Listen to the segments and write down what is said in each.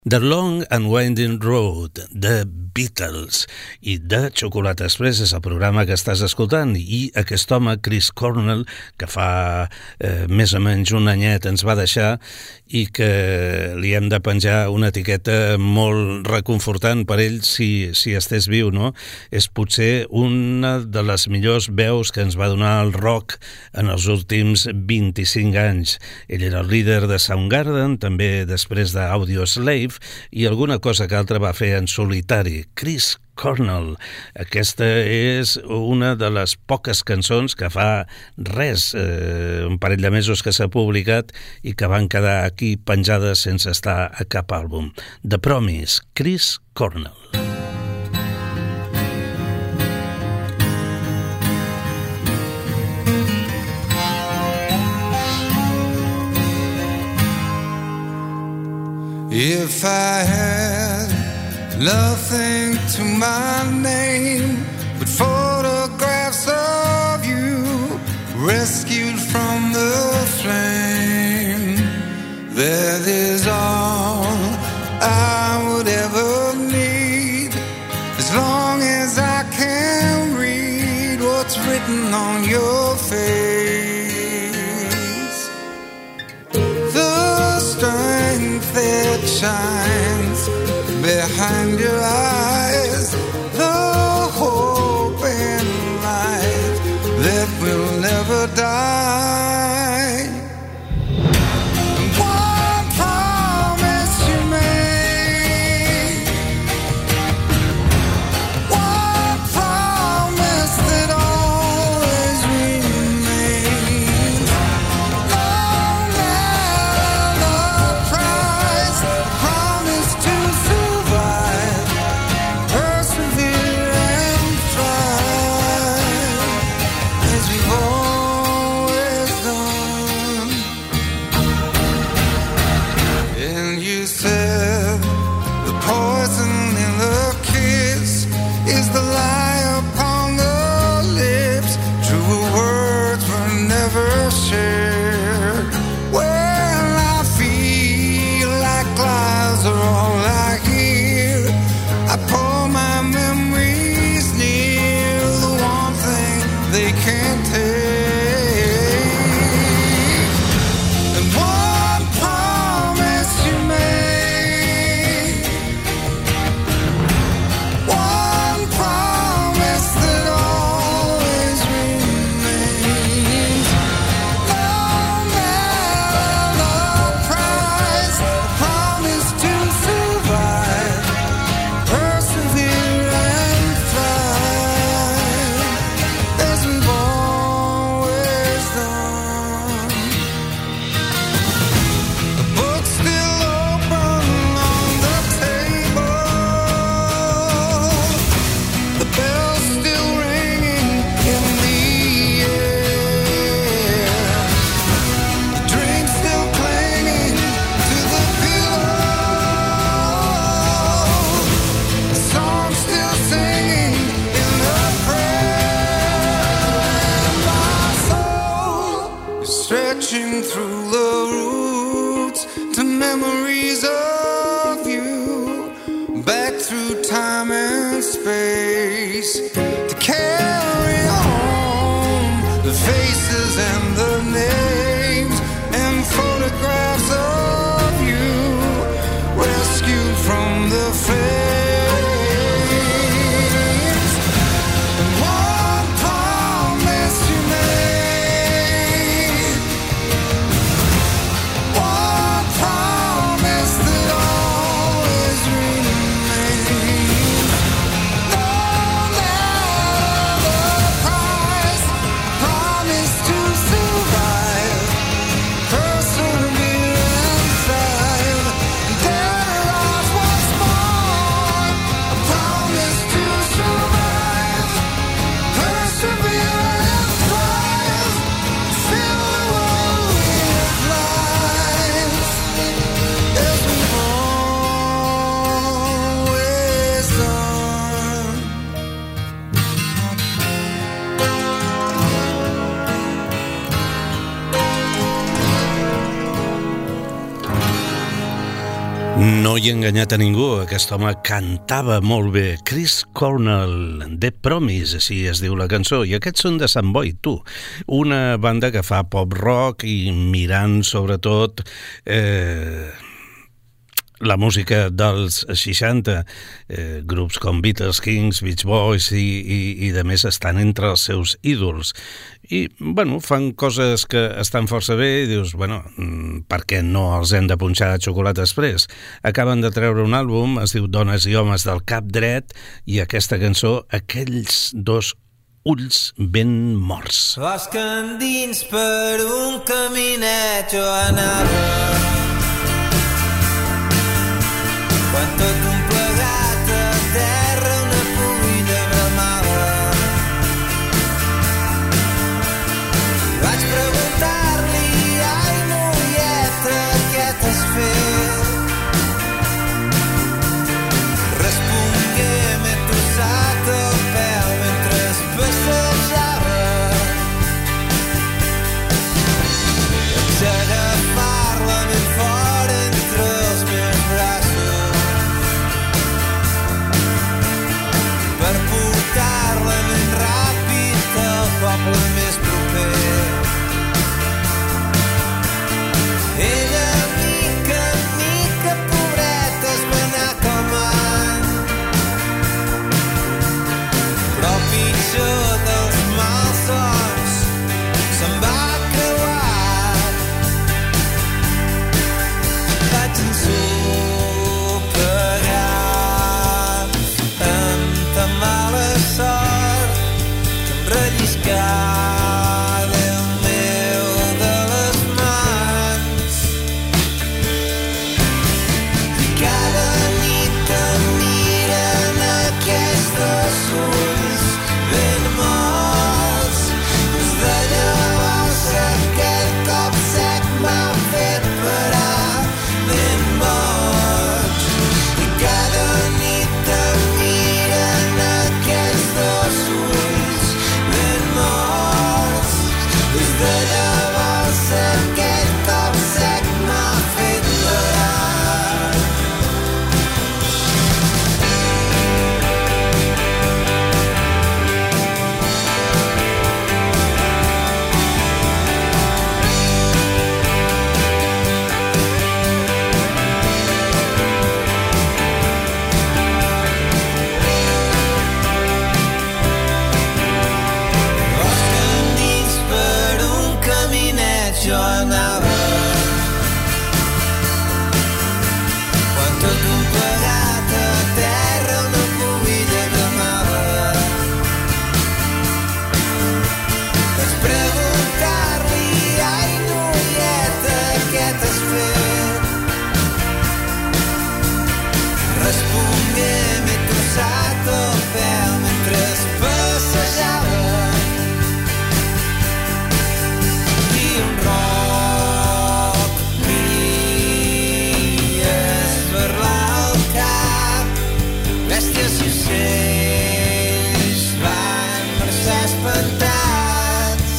The Long and Winding Road, The Beatles, i The Chocolate Express és el programa que estàs escoltant, i aquest home, Chris Cornell, que fa més o menys un anyet ens va deixar i que li hem de penjar una etiqueta molt reconfortant per ell si estés viu, no? És potser una de les millors veus que ens va donar el rock en els últims 25 anys. Ell era el líder de Soundgarden, també després d'Audioslave, i alguna cosa que altra va fer en solitari. Chris Cornell. Aquesta és una de les poques cançons que fa res, un parell de mesos que s'ha publicat i que van quedar aquí penjades sense estar a cap àlbum. The Promise, Chris Cornell. If I had nothing to my name but photographs of you rescued from the flame, that is all I would ever need, as long as I can read what's written on your face. The strength that shines behind your eyes, the hope and light that will never die. One promise you made, one promise that always remains. No matter the price, the promise to survive, persevere and thrive, as we've always done. And you said the poison in the kiss is the lie upon the lips. True words were never shared. Well, I feel like lies are all I hear. I pull my memories near, the one thing they can't take. And one promise you made, one promise that always remains. No matter the price, the promise to survive, persevere and thrive, as we've always done. The book's still open on the table, the bell's still ringing in the air, the drink's still clinging to the pillow, the song's still singing in the prayer, and my soul is stretching through the roots to memories of you, back through time and space, to carry on the faces and the names and photographs of you rescued from the flames. And one promise you made, one promise that always remains. No matter the price, promise to survive, persevere and thrive, and dare to rise once more. No hi ha enganyat a ningú, aquest home cantava molt bé. Chris Cornell, The Promise, així es diu la cançó, i aquests són de Sant Boi, tu, una banda que fa pop rock i mirant sobretot la música dels 60, grups com Beatles, Kings, Beach Boys i de més estan entre els seus ídols. I, bueno, fan coses que estan força bé i dius, bueno, per què no els hem de punxar a Xocolata Express? Acaben de treure un àlbum, es diu Dones i homes del cap dret, i aquesta cançó, Aquells dos ulls ben morts. Bosc endins per un caminet jo anava, quan tot un plegat a terra una pubilla bramava. Vaig preguntar-li, ai noieta, què t'has fet? Respongué, m'he tossat el pèl mentre es passejava. Vaig agafar-la ben fort entre els meus braços per portar-la ben ràpid al poble més proper. Ella, mica en mica, pobreta, es va anar calmant, però pitjor dels malsons se'n va creuar. Vaig ensopegar amb tan mala sort que em relliscà Déu meu de les mans. I cada nit em miren aquests dos ulls ben morts. Des de llavors aquell cop sec m'ha fet parar ben boig. I cada nit em miren aquells dos ulls ben morts. Des de llavors aquell cop sec m'ha fet parar. Bosc endins per un caminet jo anava, quan tot un plegat a terra una pubilla bramava. Vaig preguntar-li, ai noieta, què t'has fet? Respongué, m'he tossat el pèl mentre es passejava. I un roc m'hi esberlà el cap. Bèsties i ocells van marxar espantats.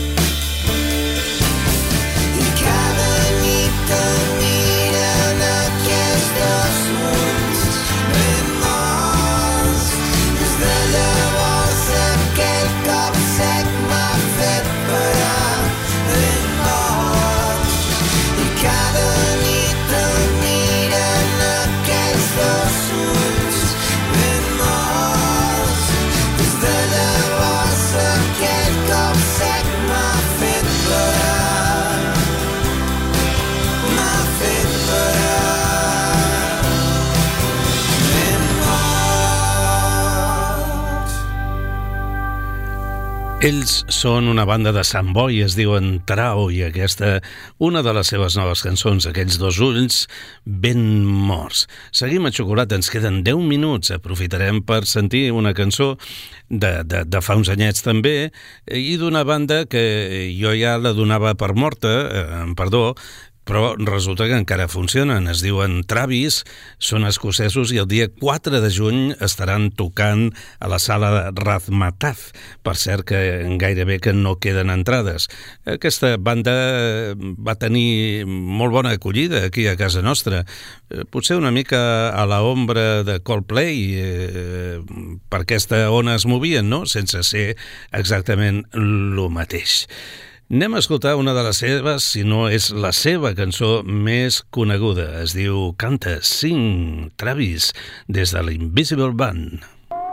I cada nit em miren aquests dos ulls ben morts. Des de llavors aquell cop sec m'ha fet parar ben boig. I cada nit em miren aquells dos ulls ben morts. Des de llavors aquell cop sec m'ha fet parar. M'ha fet parar ben boig. Ells són una banda de Sant Boi, es diuen Trau, i aquesta, una de les seves noves cançons, Aquells dos ulls ben morts. Seguim a Xocolata, ens queden 10 minuts, aprofitarem per sentir una cançó de fa uns anyets també, i d'una banda que jo ja la donava per morta, perdó, però resulta que encara funcionen. Es diuen Travis, són escocesos i el dia 4 de juny estaran tocant a la sala de Razmataz. Per cert que gairebé que no queden entrades. Aquesta banda va tenir molt bona acollida aquí a casa nostra, potser una mica a la ombra de Coldplay, per aquesta ona es movien, no? Sense ser exactament lo mateix. Anem a escoltar una de les seves, si no és la seva cançó més coneguda. Es diu Canta, Sing, Travis, des de l'Invisible Band.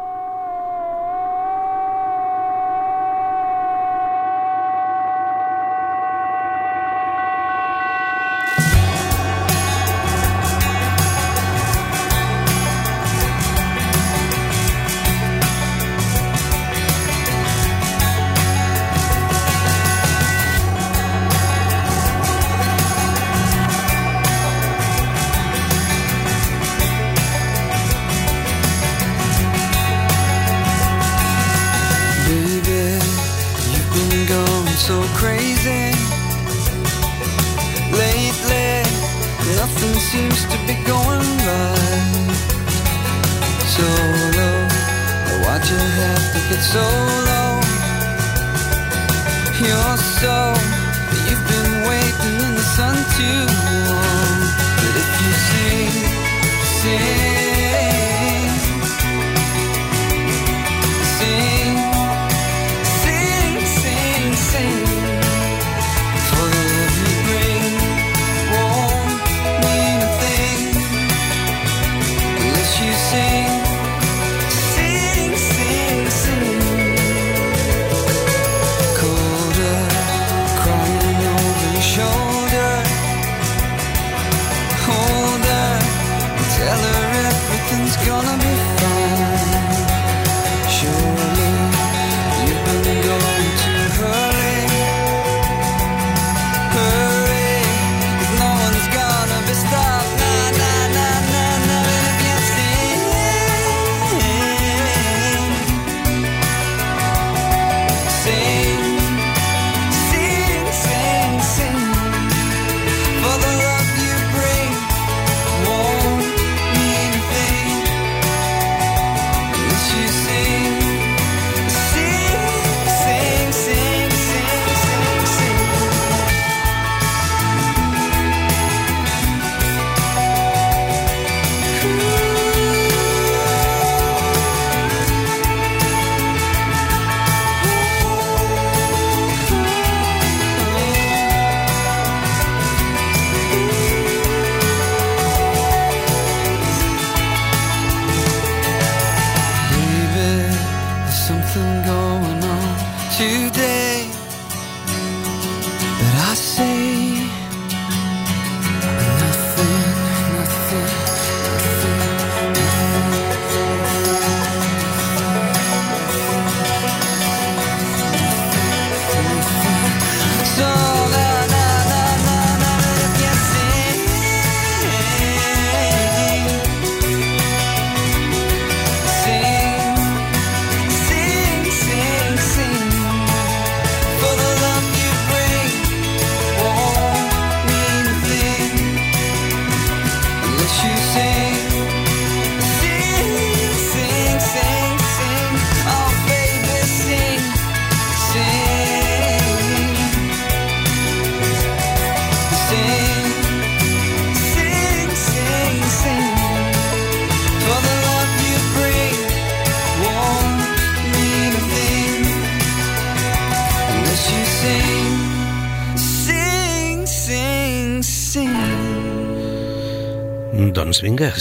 Doncs vinga,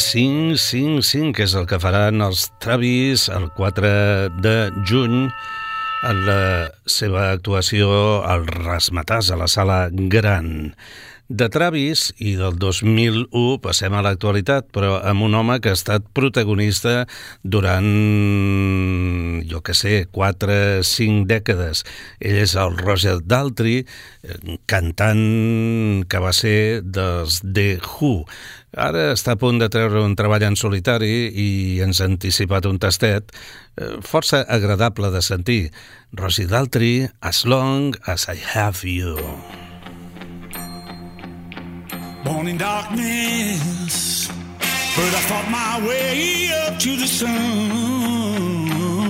5, que és el que faran els Travis el 4 de juny en la seva actuació al Razmataz, a la Sala Gran. De Travis i del 2001 passem a l'actualitat, però amb un home que ha estat protagonista durant, 4-5 dècades. Ell és el Roger Daltrey, cantant que va ser dels The Who. Ara està a punt de treure un treball en solitari i ens ha anticipat un tastet força agradable de sentir. Roger Daltrey, As Long As I Have You. born in darkness, but I fought my way up to the sun.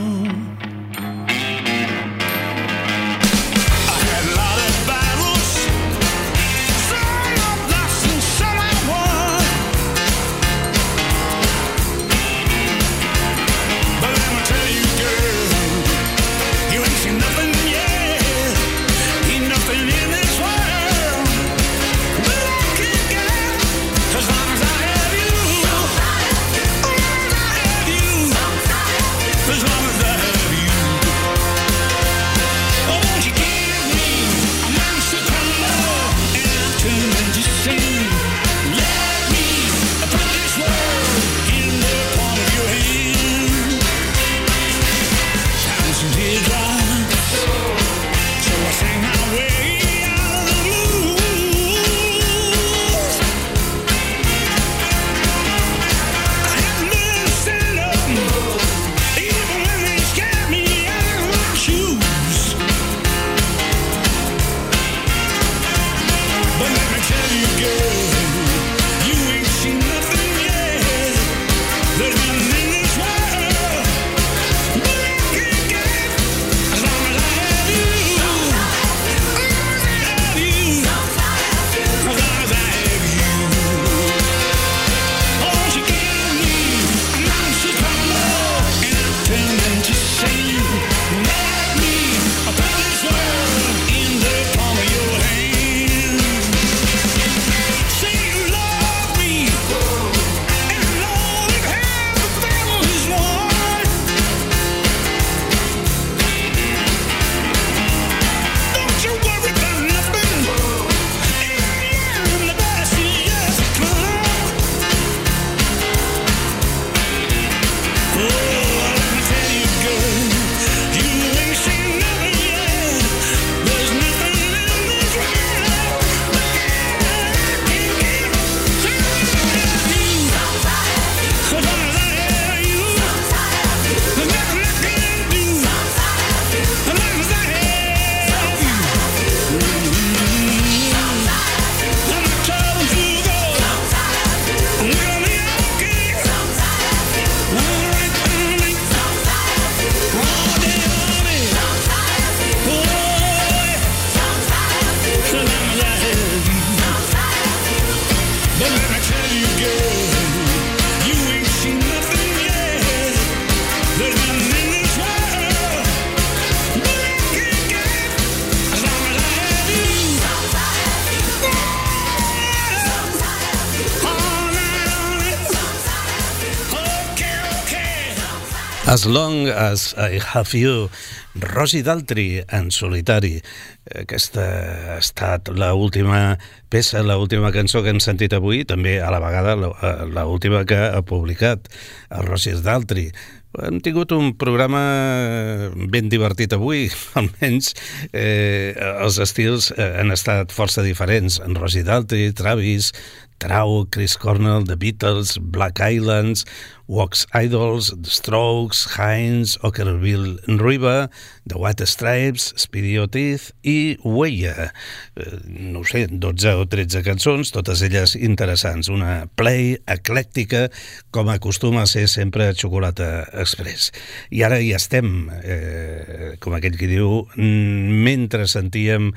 As Long As I Have You, Rosie Daltrey en solitari. Aquesta ha estat l'última peça, l'última cançó que hem sentit avui, també a la vegada l'última que ha publicat el Rosie Daltrey. Hem tingut un programa ben divertit avui, almenys els estils han estat força diferents. En Rosie Daltrey, Travis, Trau, Chris Cornell, The Beatles, Black Islands, Wax Idols, The Strokes, Hines, Ockerville River, The White Stripes, Speedy O'Teeth i Weya. No sé, 12 o 13 cançons, totes elles interessants. Una play eclèctica, com acostuma a ser sempre Xocolata Express. I ara ja estem, com aquell que diu, mentre sentíem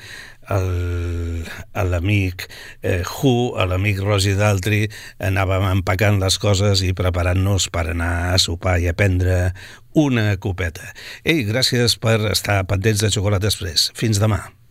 l'amic Who, l'amic Rosie Daltrey, anàvem empacant les coses i preparant-nos per anar a sopar i a prendre una copeta. Ei, gràcies per estar pendents de Xocolata Express. Fins demà.